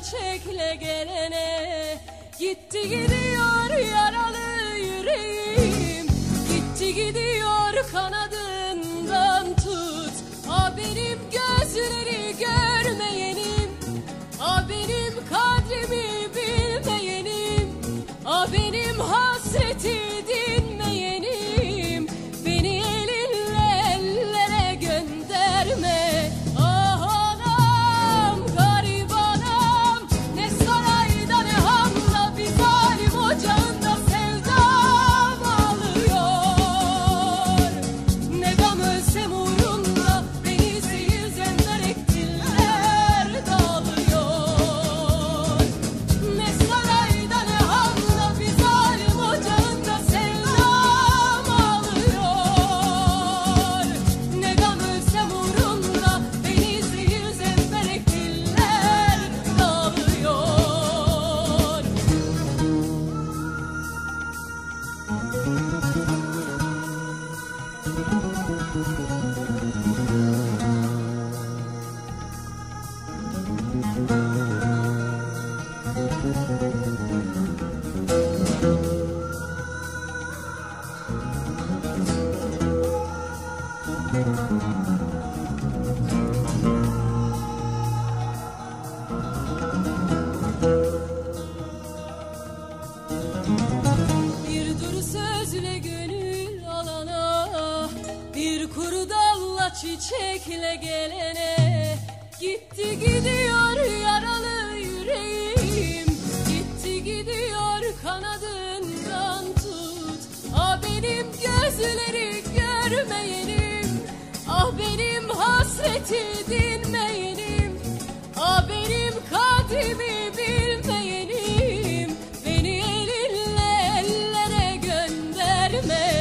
çiçekle gelene. Gitti gidiyor yaralı yüreğim, gitti gidiyor kanadından tut. Ah benim gözleri görmeyenim, ah benim kadrimi bilmeyenim, ah benim hasreti dinmeyenim. Beni elinle ellere gönderme. Ah anam, garip anam, ne sarayda ne hamda bir zalim ocağında sevdam ağlıyor. Ne gam ölsem uğrunda beni zehir zemberek diller dağılıyor. Ne sarayda ne hamda bir zalim ocağında sevdam ağlıyor. Ne gam ölsem uğrunda beni zehir zemberek diller dağılıyor. Bir duru sözle gönül alana, bir kuru dalla çiçekle gelene. Gitti gidiyor yaralı yüreğim, gitti gidiyor kanadından tut. Ah benim gözleri görmeyenim, ah benim hasreti dinmeyenim, ah benim kadrimi bilmeyenim. Beni elinle ellere gönderme.